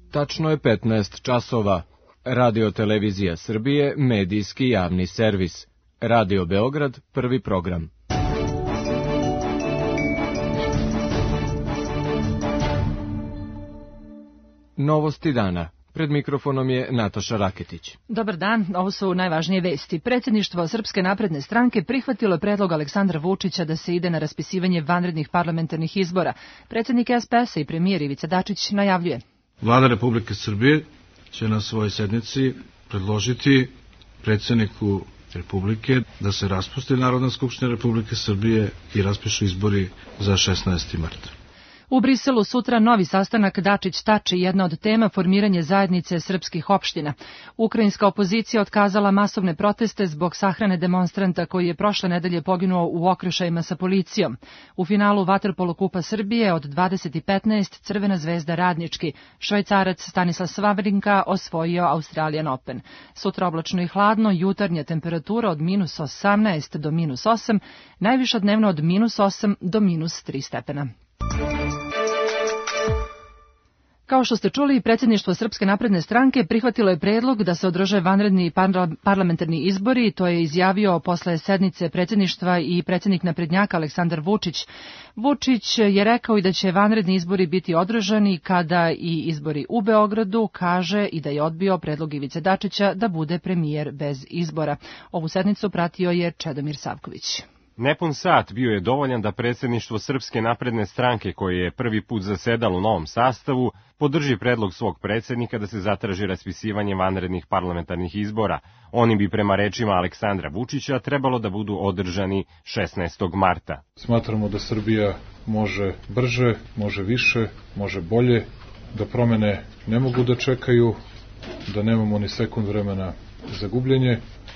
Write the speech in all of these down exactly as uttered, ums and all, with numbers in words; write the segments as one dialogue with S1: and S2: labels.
S1: Tačno je petnaest časova. Radio Televizija Srbije, medijski javni servis. Radio Beograd, prvi program. Novosti dana. Pred mikrofonom je Nataša Raketić.
S2: Dobar dan, ovo su najvažnije vesti. Predsjedništvo Srpske napredne stranke prihvatilo je predlog Aleksandra Vučića da se ide na raspisivanje vanrednih parlamentarnih izbora. Predsjednik S P S-a i premijer Ivica Dačić najavljuje.
S3: Vlada Republike Srbije će na svojoj sednici predložiti predsjedniku Republike da se raspusti Narodna skupština Republike Srbije i raspišu izbori za šesnaesti mart.
S2: U Briselu sutra novi sastanak Dačić-Tači, jedna od tema formiranje zajednice srpskih opština. Ukrajinska opozicija otkazala masovne proteste zbog sahrane demonstranta koji je prošle nedelje poginuo u okršajima sa policijom. U finalu vaterpolo kupa Srbije od dvadeset petnaest Crvena zvezda Radnički. Švajcarac Stanislav Wawrinka osvojio Australian Open. Sutra oblačno i hladno, jutarnja temperatura od minus osamnaest do minus osam, najviša dnevno od minus osam do minus tri stepena. Kao što ste čuli, predsjedništvo Srpske napredne stranke prihvatilo je predlog da se održe vanredni parlamentarni izbori. To je izjavio posle sednice predsjedništva i predsjednik naprednjaka Aleksandar Vučić. Vučić je rekao i da će vanredni izbori biti održani kada i izbori u Beogradu, kaže i da je odbio predlog Ivice Dačića da bude premijer bez izbora. Ovu sednicu pratio je Čedomir Savković.
S4: Nepun sat bio je dovoljan da predsjedništvo Srpske napredne stranke, koje je prvi put zasedalo u novom sastavu, podrži predlog svog predsjednika da se zatraži raspisivanje vanrednih parlamentarnih izbora. Oni bi prema rečima Aleksandra Vučića trebalo da budu održani šesnaestog marta.
S3: Smatramo da Srbija može brže, može više, može bolje, da promene ne mogu da čekaju, da nemamo ni sekund vremena za gubljenje,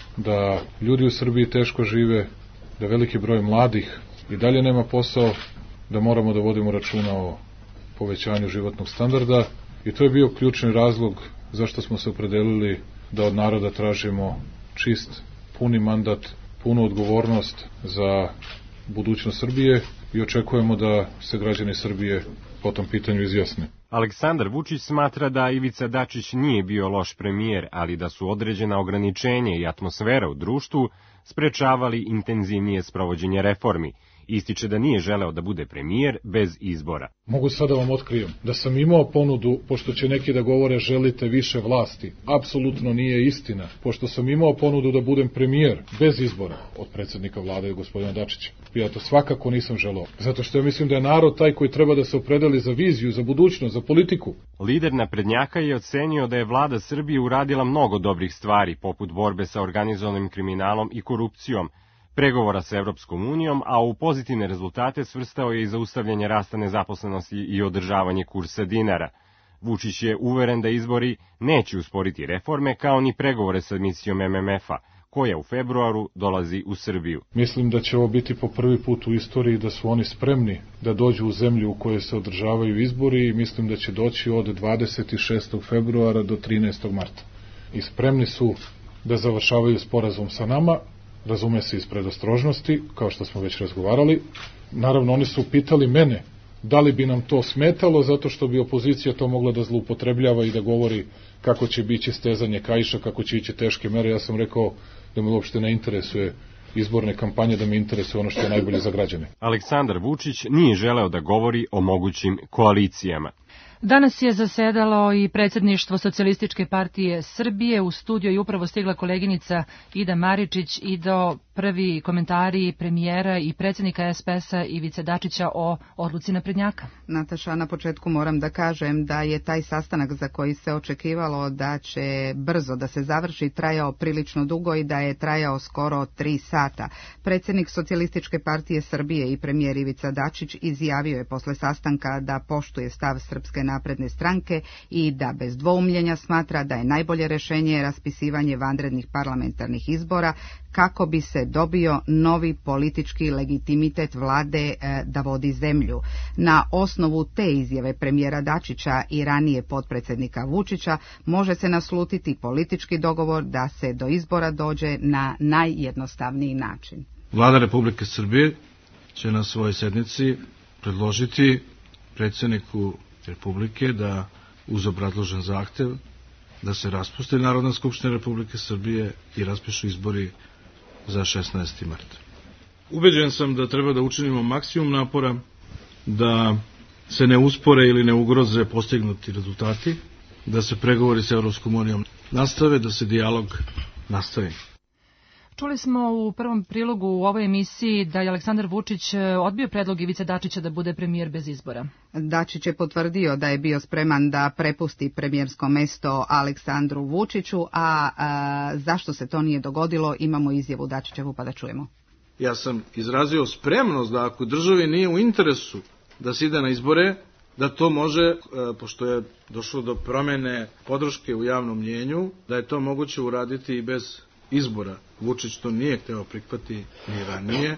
S3: da ljudi u Srbiji teško žive, da veliki broj mladih i dalje nema posao, da moramo da vodimo računa o povećanju životnog standarda i to je bio ključni razlog zašto smo se opredelili da od naroda tražimo čist, puni mandat, punu odgovornost za budućnost Srbije i očekujemo da se građani Srbije po tom pitanju izjasne.
S4: Aleksandar Vučić smatra da Ivica Dačić nije bio loš premijer, ali da su određena ograničenja i atmosfera u društvu sprečavali intenzivnije sprovođenje reformi. Ističe da nije želeo da bude premijer bez izbora.
S3: Mogu sad da vam otkrijem da sam imao ponudu, pošto će neki da govore želite više vlasti. Apsolutno nije istina, pošto sam imao ponudu da budem premijer bez izbora od predsjednika vlade gospodina Dačića. Ja to svakako nisam želeo, zato što ja mislim da je narod taj koji treba da se opredeli za viziju, za budućnost, za politiku.
S4: Lider naprednjaka je ocenio da je vlada Srbije uradila mnogo dobrih stvari, poput borbe sa organizovanim kriminalom i korupcijom, pregovora sa Evropskom unijom, a u pozitivne rezultate svrstao je i zaustavljanje rasta nezaposlenosti i održavanje kursa dinara. Vučić je uveren da izbori neće usporiti reforme, kao ni pregovore sa misijom M M F-a, koja u februaru dolazi u Srbiju.
S3: Mislim da će ovo biti po prvi put u istoriji da su oni spremni da dođu u zemlju u kojoj se održavaju izbori i mislim da će doći od dvadeset šestog februara do trinaestog marta. I spremni su da završavaju sporazum sa nama, razume se iz predostrožnosti, kao što smo već razgovarali. Naravno, oni su pitali mene da li bi nam to smetalo, zato što bi opozicija to mogla da zloupotrebljava i da govori kako će biti stezanje kaiša, kako će ići teške mere. Ja sam rekao da me uopšte ne interesuje izborne kampanje, da me interesuje ono što je najbolje za građane.
S4: Aleksandar Vučić nije želeo da govori o mogućim koalicijama.
S2: Danas je zasedalo i predsjedništvo Socijalističke partije Srbije. U studiju je upravo stigla koleginica Ida Maričić i do prvi komentari premijera i predsjednika S P S-a Ivice Dačića o odluci naprednjaka.
S5: Nataša, na početku moram da kažem da je taj sastanak za koji se očekivalo da će brzo da se završi trajao prilično dugo i da je trajao skoro tri sata. Predsjednik Socijalističke partije Srbije i premijer Ivica Dačić izjavio je posle sastanka da poštuje stav Srpske napredne stranke i da bez dvoumljenja smatra da je najbolje rešenje raspisivanje vanrednih parlamentarnih izbora kako bi se dobio novi politički legitimitet vlade da vodi zemlju. Na osnovu te izjave premijera Dačića i ranije potpredsjednika Vučića može se naslutiti politički dogovor da se do izbora dođe na najjednostavniji način.
S3: Vlada Republike Srbije će na svojoj sednici predložiti predsjedniku Republike da
S6: uz obrazložen zahtev da se raspusti Narodna skupština Republike Srbije i raspišu izbori za šesnaesti mart. Ubeđen sam da treba da učinimo maksimum napora da se ne uspore ili ne ugroze postignuti rezultati, da se pregovori s Evropskom unijom nastave, da se dijalog nastavi.
S2: Čuli smo u prvom prilogu u ovoj emisiji da je Aleksandar Vučić odbio predlog Ivice Dačića da bude premijer bez izbora.
S5: Dačić je potvrdio da je bio spreman da prepusti premijersko mesto Aleksandru Vučiću, a, a zašto se to nije dogodilo, imamo izjavu Dačićevu pa da čujemo.
S6: Ja sam izrazio spremnost da ako državi nije u interesu da se ide na izbore, da to može, pošto je došlo do promene podrške u javnom mnjenju, da je to moguće uraditi i bez izbora. Vučić to nije hteo prihvati ni ranije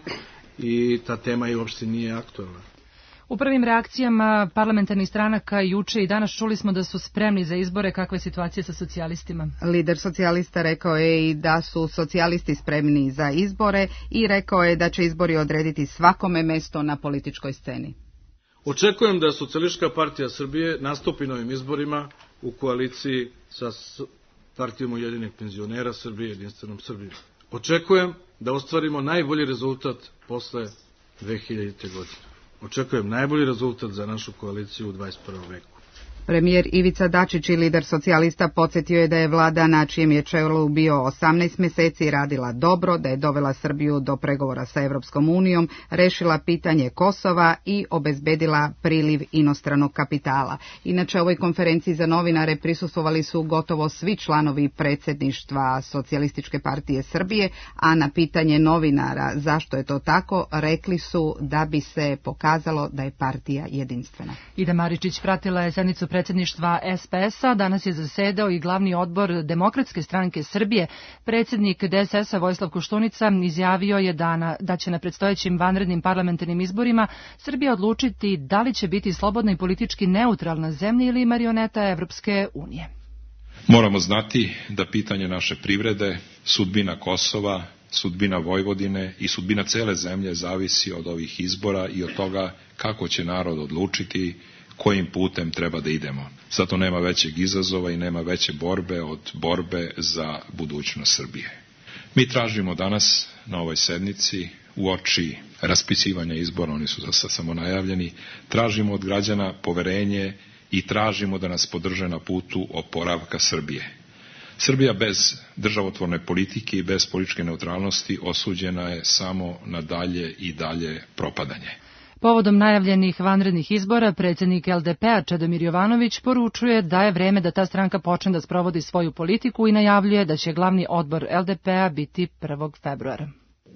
S6: i ta tema i uopšte nije aktualna.
S2: U prvim reakcijama parlamentarnih stranaka juče i danas čuli smo da su spremni za izbore. Kakva je situacija sa socijalistima?
S5: Lider socijalista rekao je i da su socijalisti spremni za izbore i rekao je da će izbori odrediti svakome mesto na političkoj sceni.
S6: Očekujem da Socijalistička partija Srbije nastupi na ovim izborima u koaliciji sa Partijom Ujedinjenih penzionera Srbije, Jedinstvenom Srbijom. Očekujem da ostvarimo najbolji rezultat posle dve hiljadite. godine. Očekujem najbolji rezultat za našu koaliciju u dvadeset prvom veku.
S5: Premijer Ivica Dačić i lider socijalista podsjetio je da je vlada na čijem je čelu bio osamnaest meseci radila dobro, da je dovela Srbiju do pregovora sa Evropskom unijom, rešila pitanje Kosova i obezbedila priliv inostranog kapitala. Inače, ovoj konferenciji za novinare prisustvovali su gotovo svi članovi predsjedništva Socijalističke partije Srbije, a na pitanje novinara zašto je to tako, rekli su da bi se pokazalo da je partija jedinstvena.
S2: Ida Maričić pratila je sednicu predsjedništva S P S-a, danas je zasedao i glavni odbor Demokratske stranke Srbije. Predsjednik D S S-a Vojislav Koštunica izjavio je da, na, da će na predstojećim vanrednim parlamentarnim izborima Srbija odlučiti da li će biti slobodna i politički neutralna zemlja ili marioneta Evropske unije.
S7: Moramo znati da pitanje naše privrede, sudbina Kosova, sudbina Vojvodine i sudbina cele zemlje zavisi od ovih izbora i od toga kako će narod odlučiti kojim putem treba da idemo. Zato nema većeg izazova i nema veće borbe od borbe za budućnost Srbije. Mi tražimo danas na ovoj sednici uoči raspisivanja izbora, oni su za sad samo najavljeni, tražimo od građana poverenje i tražimo da nas podrže na putu oporavka Srbije. Srbija bez državotvorne politike i bez političke neutralnosti osuđena je samo na dalje i dalje propadanje.
S2: Povodom najavljenih vanrednih izbora, predsjednik L D P-a Čedomir Jovanović poručuje da je vreme da ta stranka počne da sprovodi svoju politiku i najavljuje da će glavni odbor L D P-a biti prvog februara.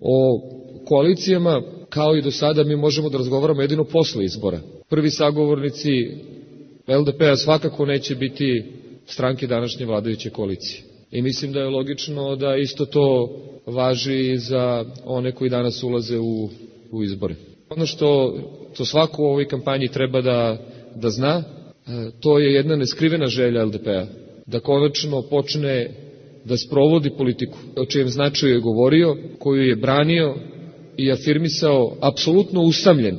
S8: O koalicijama, kao i do sada, mi možemo da razgovaramo jedino posle izbora. Prvi sagovornici L D P-a svakako neće biti stranke današnje vladajuće koalicije. I mislim da je logično da isto to važi i za one koji danas ulaze u, u izbore. Ono što, što svako u ovoj kampanji treba da, da zna, to je jedna neskrivena želja L D P-a, da konačno počne da sprovodi politiku, o čijem značaju je govorio, koju je branio i afirmisao apsolutno usamljen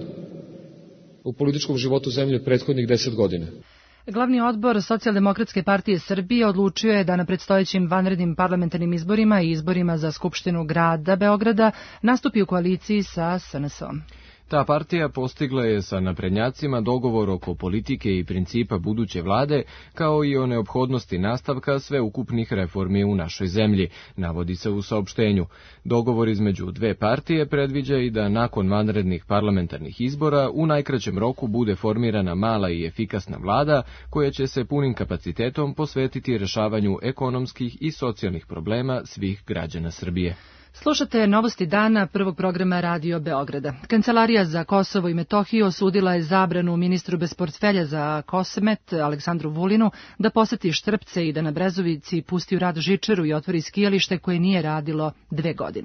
S8: u političkom životu zemlje prethodnih deset godina.
S2: Glavni odbor Socijaldemokratske partije Srbije odlučio je da na predstojećim vanrednim parlamentarnim izborima i izborima za Skupštinu grada Beograda nastupi u koaliciji sa S N S-om.
S1: Ta partija postigla je sa naprednjacima dogovor oko politike i principa buduće vlade, kao i o neophodnosti nastavka sveukupnih reformi u našoj zemlji, navodi se u saopštenju. Dogovor između dve partije predviđa i da nakon vanrednih parlamentarnih izbora u najkraćem roku bude formirana mala i efikasna vlada koja će se punim kapacitetom posvetiti rešavanju ekonomskih i socijalnih problema svih građana Srbije.
S2: Slušate novosti dana prvog programa Radio Beograda. Kancelarija za Kosovo i Metohiju osudila je zabranu ministru bez portfelja za Kosemet, Aleksandru Vulinu, da poseti Štrpce i da na Brezovici pusti u rad žičaru i otvori skijalište koje nije radilo dve godine.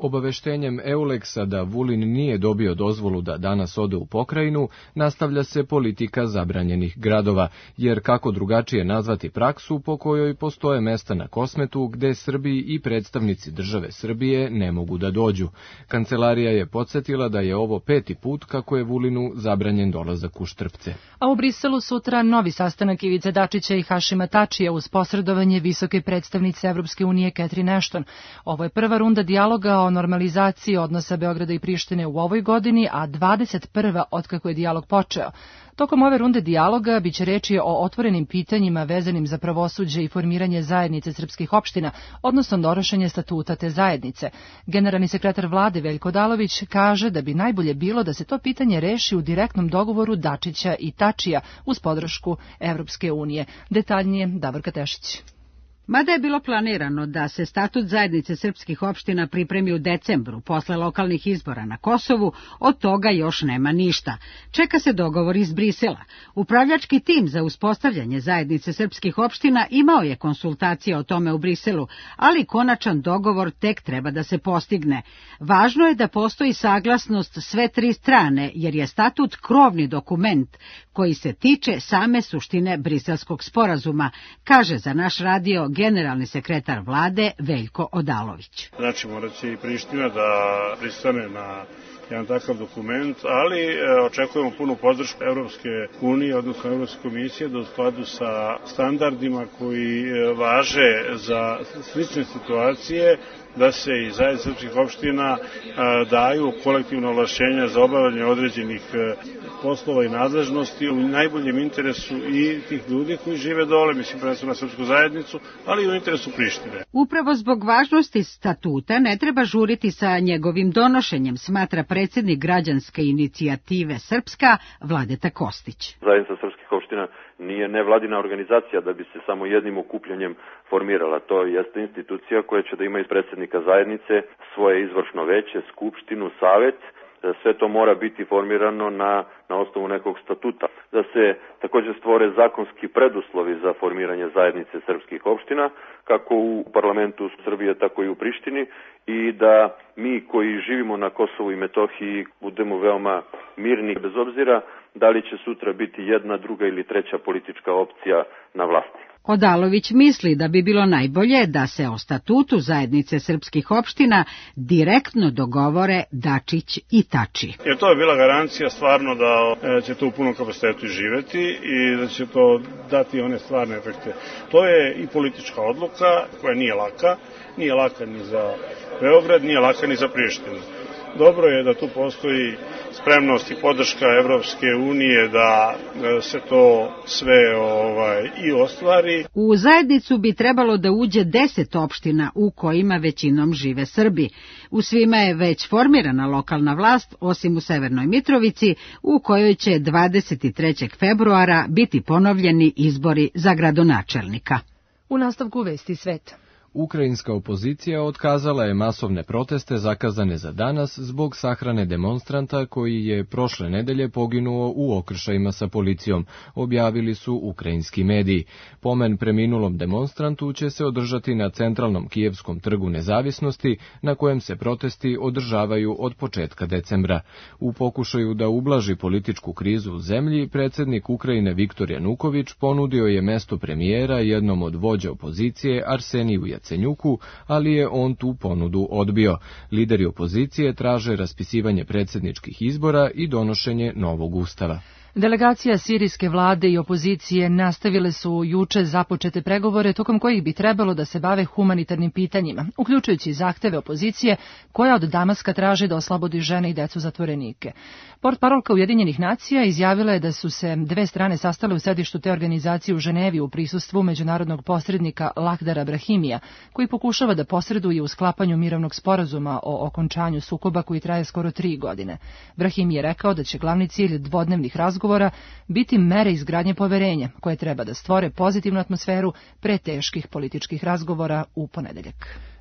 S1: Obaveštenjem Euleksa da Vulin nije dobio dozvolu da danas ode u pokrajinu, nastavlja se politika zabranjenih gradova, jer kako drugačije nazvati praksu po kojoj postoje mesta na Kosmetu gde Srbi i predstavnici države Srbije ne mogu da dođu. Kancelarija je podsjetila da je ovo peti put kako je Vulinu zabranjen dolazak u Štrpce.
S2: A u Briselu sutra novi sastanak Ivice Dačića i Hašima Tačija uz posredovanje visoke predstavnice Evropske unije Catherine Ashton. Ovo je prva runda dijaloga o normalizaciji odnosa Beograda i Prištine u ovoj godini, a dvadeset prva otkako je dijalog počeo. Tokom ove runde dijaloga biće reči o otvorenim pitanjima vezanim za pravosuđe i formiranje zajednice srpskih opština, odnosno donošenje statuta te zajednice. Generalni sekretar vlade Veljko Odalović kaže da bi najbolje bilo da se to pitanje reši u direktnom dogovoru Dačića i Tačija uz podršku Evropske unije. Detaljnije Davorka Tešić.
S9: Mada je bilo planirano da se statut zajednice srpskih opština pripremi u decembru, posle lokalnih izbora na Kosovu, od toga još nema ništa. Čeka se dogovor iz Brisela. Upravljački tim za uspostavljanje zajednice srpskih opština imao je konsultacije o tome u Briselu, ali konačan dogovor tek treba da se postigne. Važno je da postoji saglasnost sve tri strane, jer je statut krovni dokument koji se tiče same suštine briselskog sporazuma, kaže za naš radio generalni sekretar vlade Veljko Odalović.
S10: Znači, morat će i Priština da pristane na jedan takav dokument, ali e, očekujemo punu podršku Evropske unije, odnosno Evropske komisije, da u skladu sa standardima koji e, važe za slične situacije, da se i zajednice srpskih opština a, daju kolektivno ovlašćenja za obavljanje određenih a, poslova i nadležnosti u najboljem interesu i tih ljudi koji žive dole, mislim prvenstveno na srpsku zajednicu, ali i u interesu Prištine.
S9: Upravo zbog važnosti statuta ne treba žuriti sa njegovim donošenjem, smatra predsjednik građanske inicijative Srpska Vladeta Kostić.
S11: Zajednica srpskih opština nije nevladina organizacija da bi se samo jednim okupljanjem formirala. To jeste institucija koja će da ima iz predsjednika zajednice svoje izvršno veće, skupštinu, savet. Sve to mora biti formirano na, na osnovu nekog statuta. Da se također stvore zakonski preduslovi za formiranje zajednice srpskih opština, kako u parlamentu Srbije, tako i u Prištini, i da mi koji živimo na Kosovu i Metohiji budemo veoma mirni, bez obzira da li će sutra biti jedna, druga ili treća politička opcija na vlasti.
S9: Odalović misli da bi bilo najbolje da se o statutu zajednice srpskih opština direktno dogovore Dačić i Tači.
S10: Jer to je bila garancija stvarno da će to u punom kapacitetu živeti i da će to dati one stvarne efekte. To je i politička odluka koja nije laka, nije laka ni za Beograd, nije laka ni za Prištinu. Dobro je da tu postoji spremnost i podrška Evropske unije da se to sve ovaj, i ostvari.
S9: U zajednicu bi trebalo da uđe deset opština u kojima većinom žive Srbi. U svima je već formirana lokalna vlast, osim u Severnoj Mitrovici, u kojoj će dvadeset trećeg februara biti ponovljeni izbori za gradonačelnika.
S2: U nastavku vesti sveta.
S1: Ukrajinska opozicija otkazala je masovne proteste zakazane za danas zbog sahrane demonstranta koji je prošle nedelje poginuo u okršajima sa policijom, objavili su ukrajinski mediji. Pomen preminulom demonstrantu će se održati na centralnom kijevskom trgu Nezavisnosti, na kojem se protesti održavaju od početka decembra. U pokušaju da ublaži političku krizu u zemlji, predsjednik Ukrajine Viktor Januković ponudio je mesto premijera jednom od vođa opozicije Arseniju Jacenjuku, ali je on tu ponudu odbio. Lideri opozicije traže raspisivanje predsjedničkih izbora i donošenje novog ustava.
S2: Delegacija sirijske vlade i opozicije nastavile su juče započete pregovore tokom kojih bi trebalo da se bave humanitarnim pitanjima, uključujući zahteve opozicije koja od Damaska traži da oslobodi žene i decu zatvorenike. Portparolka Ujedinjenih nacija izjavila je da su se dve strane sastale u sedištu te organizacije u Ženevi u prisustvu međunarodnog posrednika Lahdara Brahimija, koji pokušava da posreduje u sklapanju mirovnog sporazuma o okončanju sukoba koji traje skoro tri godine. Brahim je rekao da će glavni cilj dvodnevnih razgovora biti mere izgradnje poverenja, koje treba da stvore pozitivnu atmosferu pre teških političkih razgovora u ponedeljak.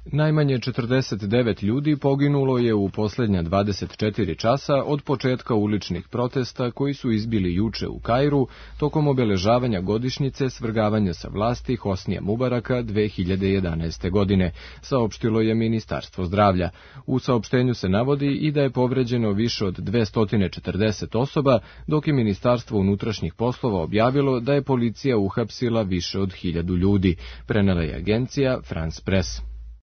S1: Najmanje četrdeset devet ljudi poginulo je u posljednja dvadeset četiri časa od početka uličnih protesta koji su izbili juče u Kairu tokom obeležavanja godišnjice svrgavanja sa vlasti Hosnija Mubaraka dve hiljade jedanaeste. godine, saopštilo je Ministarstvo zdravlja. U saopštenju se navodi i da je povređeno više od dvesta četrdeset osoba, dok je Ministarstvo unutrašnjih poslova objavilo da je policija uhapsila više od hiljadu ljudi, prenela je agencija France Press.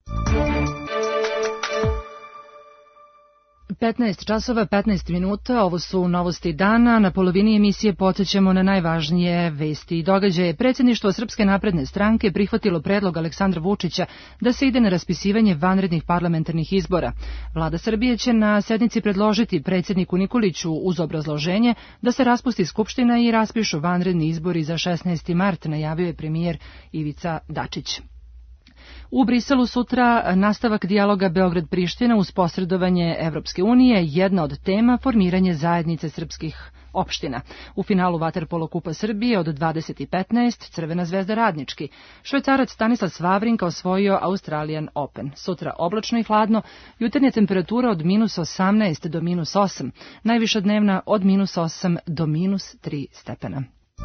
S2: petnaest časova petnaest minuta, ovo su novosti dana. Na polovini emisije podsjećamo na najvažnije vesti i događaje. Predsjedništvo Srpske napredne stranke prihvatilo predlog Aleksandra Vučića da se ide na raspisivanje vanrednih parlamentarnih izbora. Vlada Srbije će na sednici predložiti predsjedniku Nikoliću uz obrazloženje da se raspusti Skupština i raspišu vanredni izbori za šesnaesti mart, najavio je premijer Ivica Dačić. U Briselu sutra nastavak dijaloga Beograd-Priština uz posredovanje Evropske unije, jedna od tema formiranje zajednice srpskih opština. U finalu vaterpolo kupa Srbije od dvadeset petnaest Crvena zvezda Radnički. Švajcarac Stanislav Vavrinka osvojio Australian Open. Sutra oblačno i hladno, jutarnja temperatura od minus osamnaest do minus osam, najviša dnevna od minus osam do minus tri stepena.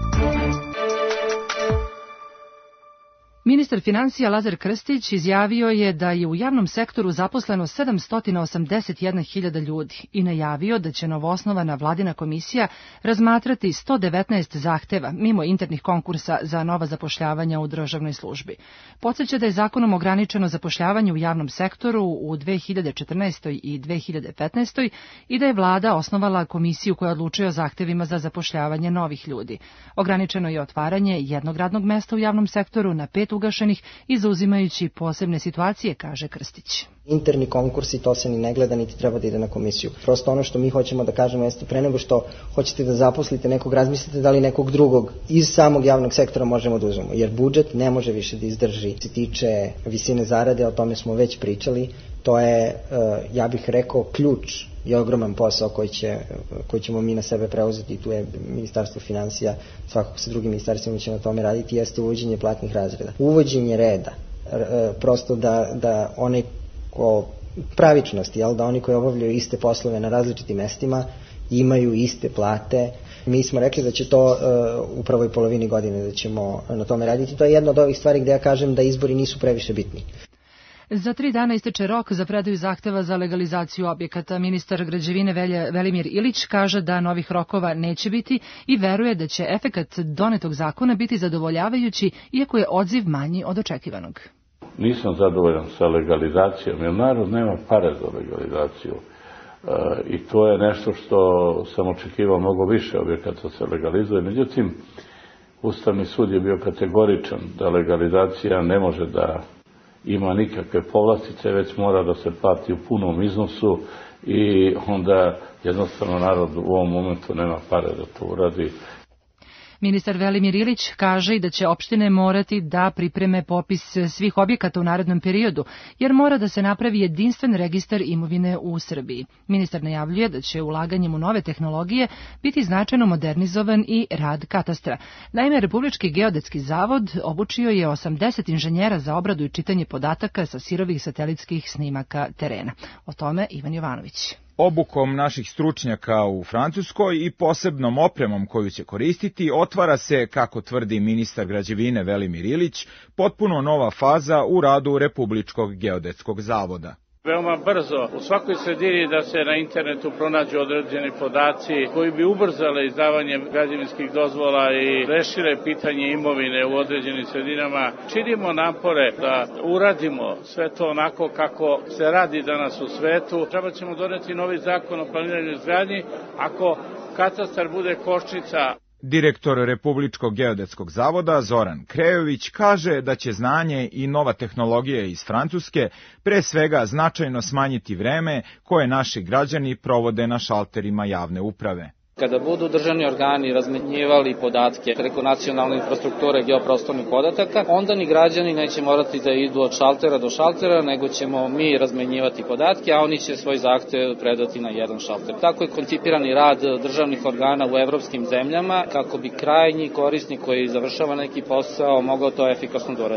S2: Ministar financija Lazar Krstić izjavio je da je u javnom sektoru zaposleno sedamsto osamdeset jedna hiljada ljudi i najavio da će novoosnovana vladina komisija razmatrati sto devetnaest zahteva mimo internih konkursa za nova zapošljavanja u državnoj službi. Podsjeća da je zakonom ograničeno zapošljavanje u javnom sektoru u dve hiljade četrnaestoj i dve hiljade petnaestoj i da je vlada osnovala komisiju koja odlučuje o zahtevima za zapošljavanje novih ljudi. Ograničeno je otvaranje jednog radnog mesta u javnom sektoru na pet ugašenih i zauzimajući posebne situacije, kaže Krstić.
S12: Interni konkursi, to se ni ne gleda, niti treba da ide na komisiju. Prosto ono što mi hoćemo da kažemo jeste pre nego što hoćete da zaposlite nekog, razmislite da li nekog drugog iz samog javnog sektora možemo da uzmemo, jer budžet ne može više da izdrži. Se tiče visine zarade, o tome smo već pričali, to je, ja bih rekao, ključ i ogroman posao koji, će, koji ćemo mi na sebe preuzeti, i tu je Ministarstvo financija, svakako sa drugim ministarstvima će na tome raditi, jeste uvođenje platnih razreda. Uvođenje reda, prosto da, da onaj ko pravičnosti, jel, da oni koji obavljaju iste poslove na različitim mestima imaju iste plate. Mi smo rekli da će to uh, u prvoj polovini godine da ćemo na tome raditi. To je jedna od ovih stvari gde ja kažem da izbori nisu previše bitni.
S2: Za tri dana isteče rok za predaju zahteva za legalizaciju objekata. Ministar građevine Velimir Ilić kaže da novih rokova neće biti i veruje da će efekat donetog zakona biti zadovoljavajući, iako je odziv manji od očekivanog.
S13: Nisam zadovoljan sa legalizacijom, jer narod nema pare za legalizaciju. E, I to je nešto što sam očekivao, mnogo više objekata se legalizuje. Međutim, Ustavni sud je bio kategoričan da legalizacija ne može da ima nikakve povlastice, već mora da se plati u punom iznosu i onda jednostavno narod u ovom momentu nema pare da to uradi.
S2: Ministar Velimir Ilić kaže i da će opštine morati da pripreme popis svih objekata u narednom periodu, jer mora da se napravi jedinstven registar imovine u Srbiji. Ministar najavljuje da će ulaganjem u nove tehnologije biti značajno modernizovan i rad katastra. Naime, Republički geodetski zavod obučio je osamdeset inženjera za obradu i čitanje podataka sa sirovih satelitskih snimaka terena. O tome Ivan Jovanović.
S14: Obukom naših stručnjaka u Francuskoj i posebnom opremom koju će koristiti otvara se, kako tvrdi ministar građevine Velimir Ilić, potpuno nova faza u radu Republičkog geodetskog zavoda.
S15: Veoma brzo u svakoj sredini da se na internetu pronađu određeni podaci koji bi ubrzale izdavanje građevinskih dozvola i rešile pitanje imovine u određenim sredinama. Činimo napore da uradimo sve to onako kako se radi danas u svetu. Treba ćemo doneti novi zakon o planiranju izgradnji ako katastar bude kočnica.
S14: Direktor Republičkog geodetskog zavoda Zoran Krejović kaže da će znanje i nova tehnologija iz Francuske pre svega značajno smanjiti vreme koje naši građani provode na šalterima javne uprave.
S16: Kada budu državni organi razmenjivali podatke preko nacionalne infrastrukture geoprostornih podataka, onda ni građani neće morati da idu od šaltera do šaltera, nego ćemo mi razmenjivati podatke, a oni će svoj zahtev predati na jedan šalter. Tako je koncipirani rad državnih organa u evropskim zemljama, kako bi krajnji korisnik koji završava neki posao mogao to efikasno doradi.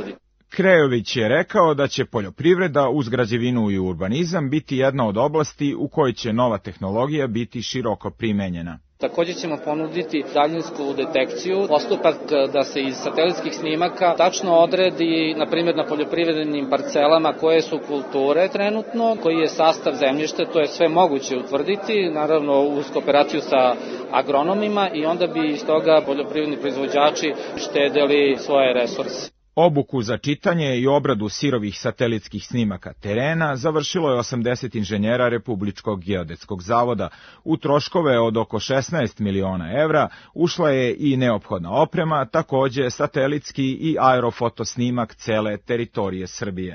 S14: Krejović je rekao da će poljoprivreda uz građevinu i urbanizam biti jedna od oblasti u kojoj će nova tehnologija biti široko primenjena.
S16: Također ćemo ponuditi daljinsku detekciju, postupak da se iz satelitskih snimaka tačno odredi, na primjer na poljoprivrednim parcelama koje su kulture trenutno, koji je sastav zemljišta, to je sve moguće utvrditi, naravno uz kooperaciju sa agronomima i onda bi iz toga poljoprivredni proizvođači štedeli svoje resurse.
S14: Obuku za čitanje i obradu sirovih satelitskih snimaka terena završilo je osamdeset inženjera Republičkog geodetskog zavoda. U troškove od oko šesnaest miliona evra ušla je i neophodna oprema, takođe satelitski i aerofotosnimak cele teritorije Srbije.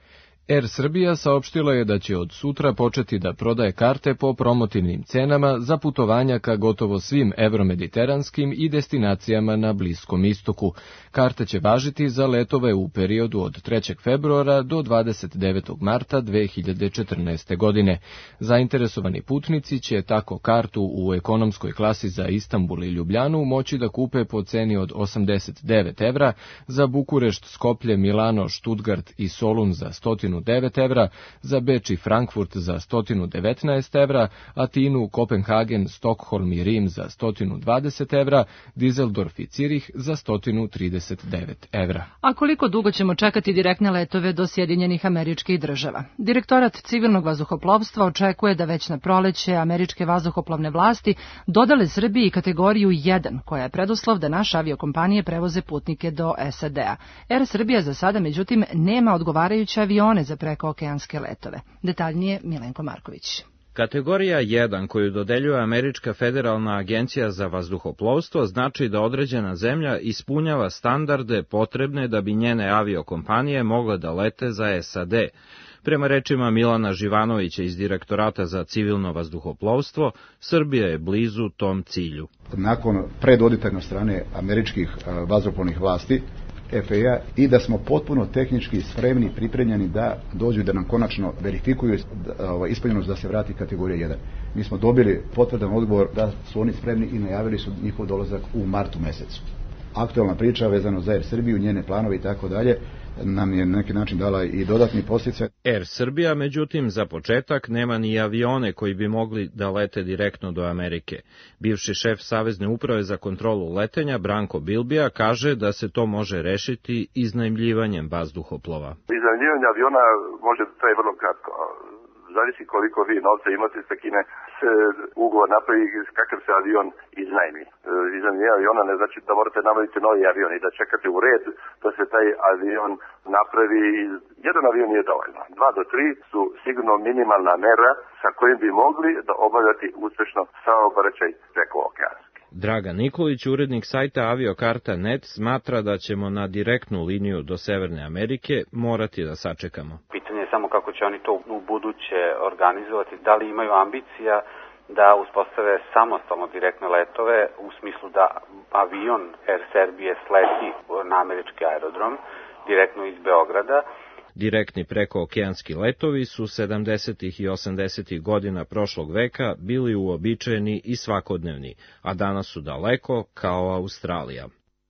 S1: Er Srbija saopštila je da će od sutra početi da prodaje karte po promotivnim cenama za putovanja ka gotovo svim evromediteranskim i destinacijama na Bliskom istoku. Karte će važiti za letove u periodu od trećeg februara do dvadeset devetog marta dve hiljade četrnaeste. godine. Zainteresovani putnici će tako kartu u ekonomskoj klasi za Istanbul i Ljubljanu moći da kupe po ceni od osamdeset devet evra, za Bukurešt, Skoplje, Milano, Štutgart i Solun za sto devet evra, za Beč i Frankfurt za sto devetnaest evra, Atinu, Kopenhagen, Stokholm i Rim za sto dvadeset evra, Dizeldorf i Cirih za sto trideset devet evra.
S2: A koliko dugo ćemo čekati direktne letove do Sjedinjenih Američkih Država? Direktorat civilnog vazduhoplovstva očekuje da već na proleće američke vazduhoplovne vlasti dodale Srbiji kategoriju jedan, koja je preduslov da naše aviokompanije prevoze putnike do S A D-a. Er Srbija za sada, međutim, nema odgovarajuće avione za prekookeanske letove. Detaljnije Milenko Marković.
S17: Kategorija jedan koju dodeljuje Američka federalna agencija za vazduhoplovstvo znači da određena zemlja ispunjava standarde potrebne da bi njene aviokompanije mogle da lete za S A D. Prema rečima Milana Živanovića iz Direktorata za civilno vazduhoplovstvo, Srbija je blizu tom cilju.
S18: Nakon predoditanja strane američkih vazduhoplovnih vlasti, F A A, i da smo potpuno tehnički spremni i pripremljeni da dođu da nam konačno verifikuju ispunjenost da se vrati kategorija jedan. Mi smo dobili potvrdan odgovor da su oni spremni i najavili su njihov dolazak u martu mesecu. Aktualna priča vezano za Er Srbiju, njene planove i tako dalje, nam je na neki način dala i dodatni podsticaj.
S17: Er Srbija, međutim, za početak nema ni avione koji bi mogli da lete direktno do Amerike. Bivši šef Savezne uprave za kontrolu letenja, Branko Bilbija, kaže da se to može rešiti iznajmljivanjem vazduhoplova.
S19: Iznajmljivanje aviona može da traje vrlo kratko. Zavisi koliko vi novca imate, sa kime se ugovor napravi, kakav se avion iznajmi. Iznajmljivanje aviona ne znači da morate nabaviti novi avion i da čekate u red da se taj avion napravi. Jedan avion je dovoljno. Dva do tri su sigurno minimalna mera sa kojim bi mogli da obavljati uspešno saobraćaj preko okeana.
S17: Dragan Nikolić, urednik sajta aviokarta tačka net, smatra da ćemo na direktnu liniju do Severne Amerike morati da sačekamo.
S20: Pitanje je samo kako će oni to u buduće organizovati, da li imaju ambicija da uspostave samostalno direktne letove, u smislu da avion Er Srbije sleti na američki aerodrom direktno iz Beograda.
S17: Direktni prekookeanski letovi su sedamdesetih i osamdesetih godina prošlog veka bili uobičajeni i svakodnevni, a danas su daleko kao Australija.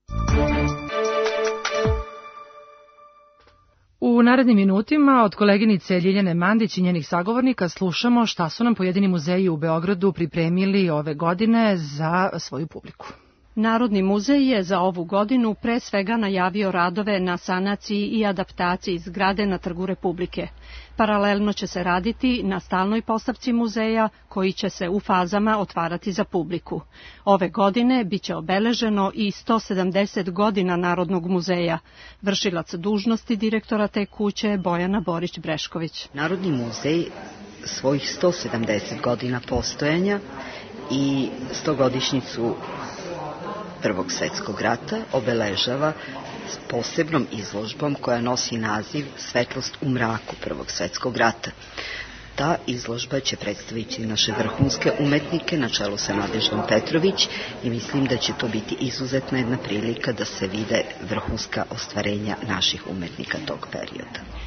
S2: U narednim minutima od koleginice Ljiljane Mandić i njenih sagovornika slušamo šta su nam pojedini muzeji u Beogradu pripremili ove godine za svoju publiku.
S21: Narodni muzej je za ovu godinu pre svega najavio radove na sanaciji i adaptaciji zgrade na Trgu Republike. Paralelno će se raditi na stalnoj postavci muzeja koji će se u fazama otvarati za publiku. Ove godine biće obeleženo i sto sedamdeset godina Narodnog muzeja. Vršilac dužnosti direktora te kuće Bojana Borić-Brešković.
S22: Narodni muzej svojih sto sedamdeset godina postojanja i stogodišnjicu Prvog svetskog rata obeležava s posebnom izložbom koja nosi naziv Svetlost u mraku Prvog svetskog rata. Ta izložba će predstaviti naše vrhunske umetnike na čelu sa Nadeždom Petrović i mislim da će to biti izuzetna jedna prilika da se vide vrhunska ostvarenja naših umetnika tog perioda.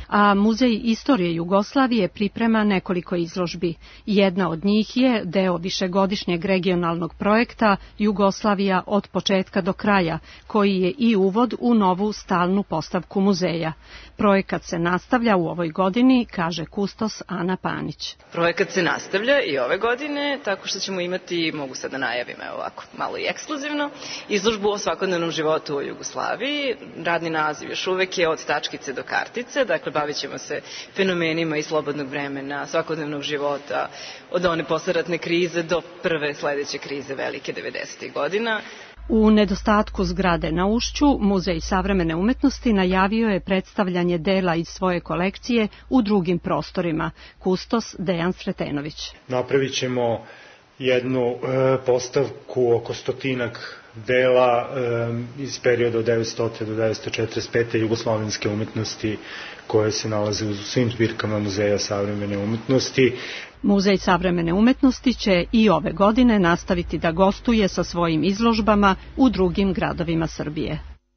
S21: a Muzej istorije Jugoslavije priprema nekoliko izložbi. Jedna od njih je deo višegodišnjeg regionalnog projekta Jugoslavija od početka do kraja, koji je i uvod u novu stalnu postavku muzeja. Projekat se nastavlja u ovoj godini, kaže kustos Ana Panić.
S3: Projekat se nastavlja i ove godine, tako što ćemo imati, mogu sad da najavim, evo ovako, malo i ekskluzivno, izložbu o svakodnevnom životu u Jugoslaviji. Radni naziv još uvek je od tačkice do kartice, dakle bavit ćemo se fenomenima i slobodnog vremena, svakodnevnog života, od one posleratne krize do prve sledeće krize velike devedesetih godina.
S21: U nedostatku zgrade na Ušću, Muzej savremene umetnosti najavio je predstavljanje dela iz svoje kolekcije u drugim prostorima. Kustos Dejan Sretenović.
S4: Napravit ćemo jednu e, postavku oko stotinak dela e, iz perioda od devetsto do devetsto četrdeset pete. jugoslovenske umetnosti koje se nalaze u svim zbirkama Muzeja savremene umetnosti.
S21: Muzej savremene umetnosti će i ove godine nastaviti da gostuje sa svojim izložbama u drugim gradovima Srbije.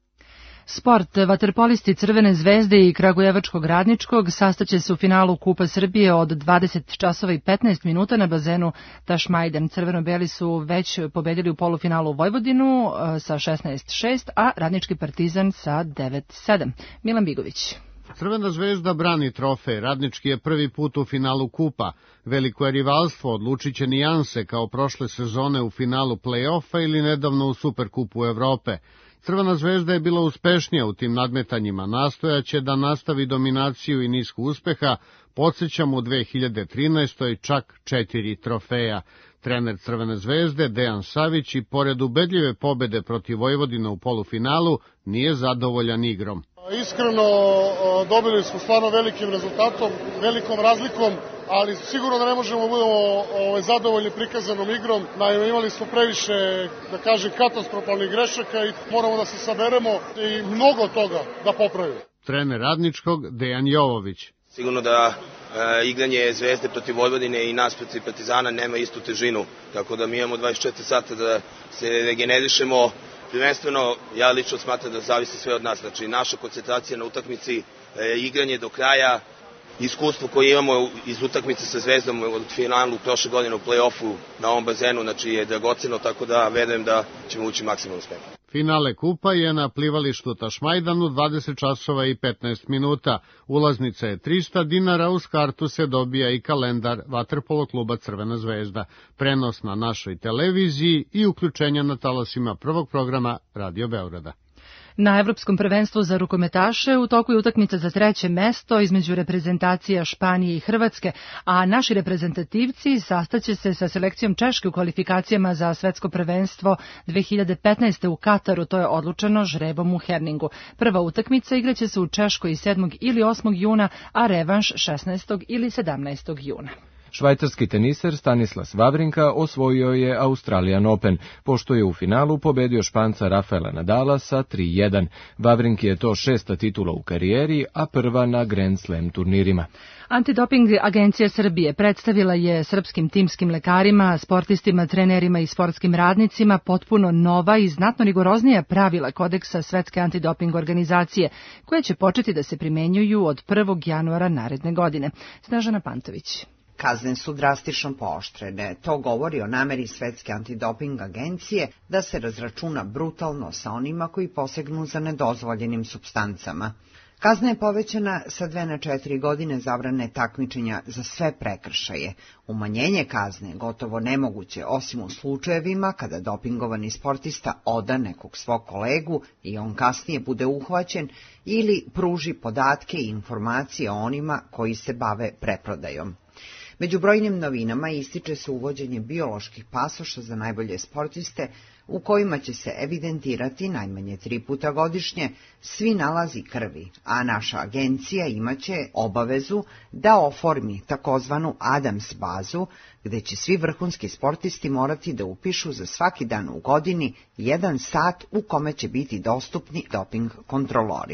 S2: Sport. Vaterpolisti Crvene zvezde i Kragujevačkog Radničkog sastaće se u finalu Kupa Srbije od dvadeset časova i petnaest minuta na bazenu Tašmajdan. Crveno-beli su već pobedili u polufinalu Vojvodinu sa šesnaest šest, a Radnički Partizan sa devet sedam. Milan Bigović.
S23: Crvena zvezda brani trofej, Radnički je prvi put u finalu Kupa. Veliko je rivalstvo, odlučit će nijanse kao prošle sezone u finalu play-offa ili nedavno u Superkupu Evrope. Crvena zvezda je bila uspešnija u tim nadmetanjima, nastojaće da nastavi dominaciju i nisku uspeha, podsjećam u dve hiljade trinaestoj čak četiri trofeja. Trener Crvene zvezde, Dejan Savić, i pored ubedljive pobede protiv Vojvodina u polufinalu, nije zadovoljan igrom.
S24: Iskreno, dobili smo stvarno velikim rezultatom, velikom razlikom, ali sigurno da ne možemo da budemo ovaj, zadovoljni prikazanom igrom. Naime, imali smo previše, da kažem, katastrofalnih grešaka i moramo da se saberemo i mnogo toga da popravimo.
S23: Trener Radničkog, Dejan Jovović.
S25: Sigurno da e, igranje Zvezde protiv Vojvodine i nas protiv Partizana nema istu težinu, tako da mi imamo dvadeset četiri sata da se regenerišemo. Prvenstveno, ja lično smatram da zavisi sve od nas, znači naša koncentracija na utakmici, e, igranje do kraja, iskustvo koje imamo iz utakmice sa Zvezdom od finalu prošle godine u play-offu na ovom bazenu, znači je dragoceno, tako da verujem da ćemo ući maksimalno uspeh.
S23: Finale Kupa je na plivalištu Tašmajdanu dvadeset časova i petnaest minuta. Ulaznica je trista dinara, uz kartu se dobija i kalendar vaterpolo kluba Crvena zvezda. Prenos na našoj televiziji i uključenja na talasima prvog programa Radio Beograda.
S2: Na Evropskom prvenstvu za rukometaše u toku je utakmica za treće mesto između reprezentacija Španije i Hrvatske, a naši reprezentativci sastaće se sa selekcijom Češke u kvalifikacijama za svetsko prvenstvo dve hiljade petnaeste. u Kataru, to je odlučeno žrebom u Herningu. Prva utakmica igraće se u Češkoj sedmog ili osmog juna, a revanš šesnaestog ili sedamnaestog juna.
S1: Švajcarski teniser Stanislas Wawrinka osvojio je Australian Open, pošto je u finalu pobedio Španca Rafaela Nadala sa tri jedan. Wawrinki je to šesta titula u karijeri, a prva na Grand Slam turnirima.
S2: Antidoping agencija Srbije predstavila je srpskim timskim lekarima, sportistima, trenerima i sportskim radnicima potpuno nova i znatno rigoroznija pravila kodeksa Svetske antidoping organizacije, koje će početi da se primenjuju od prvog januara naredne godine. Snežana Pantović.
S26: Kazne su drastično pooštrene. To govori o nameri Svetske antidoping agencije da se razračuna brutalno sa onima koji posegnu za nedozvoljenim supstancama. Kazna je povećana sa dve na četiri godine zabrane takmičenja za sve prekršaje. Umanjenje kazne je gotovo nemoguće, osim u slučajevima kada dopingovani sportista oda nekog svog kolegu i on kasnije bude uhvaćen ili pruži podatke i informacije o onima koji se bave preprodajom. Među brojnim novinama ističe se uvođenje bioloških pasoša za najbolje sportiste, u kojima će se evidentirati najmanje tri puta godišnje svi nalazi krvi, a naša agencija imaće obavezu da oformi takozvanu Adams bazu, gde će svi vrhunski sportisti morati da upišu za svaki dan u godini jedan sat u kome će biti dostupni doping kontrolorima.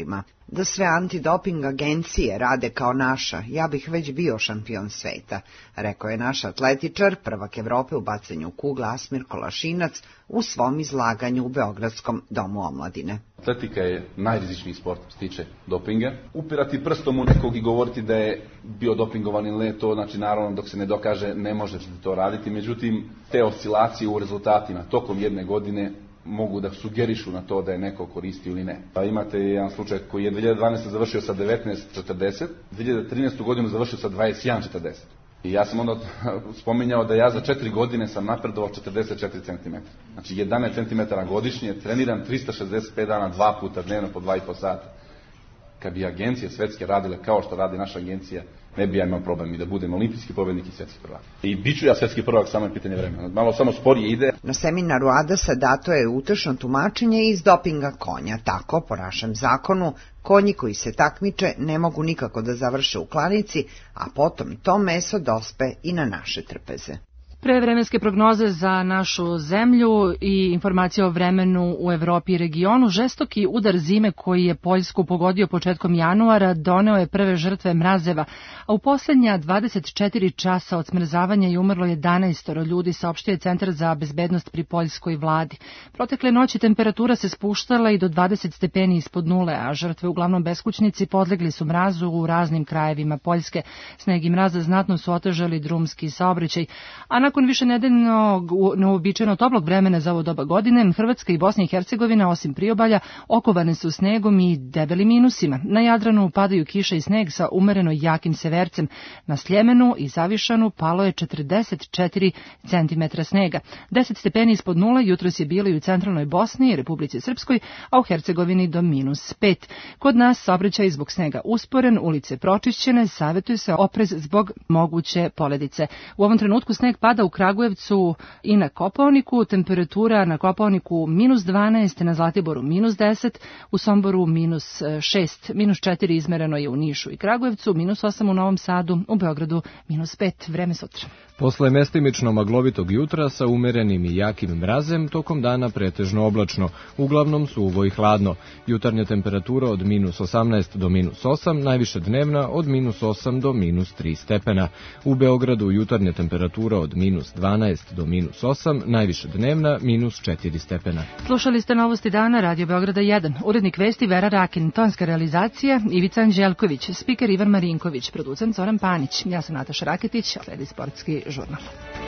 S26: Da sve antidoping agencije rade kao naša, ja bih već bio šampion sveta, rekao je naš atletičar, prvak Evrope u bacanju kugle Asmir Kolašinac u svom izlaganju u Beogradskom domu omladine.
S5: Atletika je najrizičniji sport što se tiče dopinga. Upirati prstom u nekog i govoriti da je bio dopingovan ili ne, to znači naravno dok se ne dokaže ne možete to raditi. Međutim, te oscilacije u rezultatima tokom jedne godine mogu da sugerišu na to da je neko koristio ili ne. Pa imate jedan slučaj koji je dve hiljade dvanaeste. završio sa devetnaest četrdeset, dve hiljade trinaestu. godinu završio sa dvadeset jedan četrdeset. I ja sam onda spominjao da ja za četiri godine sam napredovao četrdeset četiri centimetra. Znači jedanaest centimetara godišnje, treniram trista šezdeset pet dana, dva puta dnevno po dva i po sata. Kad bi agencije svetske radile kao što radi naša agencija, ne bi ja imao problem i da budem olimpijski pobednik i svetski prvak. I bit ću ja svetski prvak, samo je pitanje vremena. Malo samo sporije ide.
S26: Na seminaru Adasa dato je utešno tumačenje iz dopinga konja. Tako, po našem zakonu, konji koji se takmiče ne mogu nikako da završe u klanici, a potom to meso dospe i na naše trpeze.
S2: Pre vremenske prognoze za našu zemlju i informacije o vremenu u Evropi i regionu, žestoki udar zime koji je Poljsku pogodio početkom januara doneo je prve žrtve mrazeva, a u poslednja dvadeset četiri časa od smrzavanja je umrlo jedanaest ljudi, saopštio je Centar za bezbednost pri poljskoj vladi. Protekle noći temperatura se spuštala i do dvadeset stepeni ispod nule, a žrtve, uglavnom beskućnici, podlegli su mrazu u raznim krajevima Poljske. Sneg i mraza znatno su otežali drumski saobraćaj, a na Nakon višenedeljnog neobičajeno toplog vremena za ovo doba godine, Hrvatska i Bosna i Hercegovina, osim priobalja, okovane su snegom i debelim minusima. Na Jadranu padaju kiša i sneg sa umereno jakim severcem. Na Sljemenu i Zavišanu palo je četrdeset četiri centimetra snega. deset stepeni ispod nula jutros je bilo i u centralnoj Bosni i Republici Srpskoj, a u Hercegovini do minus pet. Kod nas saobraćaj zbog snega usporen, ulice pročišćene, savjetuje se oprez zbog moguće poledice. U ovom trenutku sneg pada u Kragujevcu i na Kopaoniku, temperatura na Kopaoniku minus dvanaest, na Zlatiboru minus deset, u Somboru minus šest, minus četiri izmereno je u Nišu i Kragujevcu, minus osam u Novom Sadu, u Beogradu minus pet. Vreme sutra.
S1: Posle mestimično maglovitog jutra sa umerenim i jakim mrazem, tokom dana pretežno oblačno, uglavnom suvo i hladno. Jutarnja temperatura od minus osamnaest do minus osam, najviše dnevna od minus osam do minus tri stepena. U Beogradu jutarnja temperatura od minus dvanaest do minus osam, najviše dnevna minus četiri stepena.
S2: Slušali ste novosti dana Radio Beograda jedan. Urednik vesti Vera Rakin, tonska realizacija Ivica Anđelković, spiker Ivan Marinković, producent Zoran Panić. Ja sam Nataša Raketić, a sledi sportski žurnal.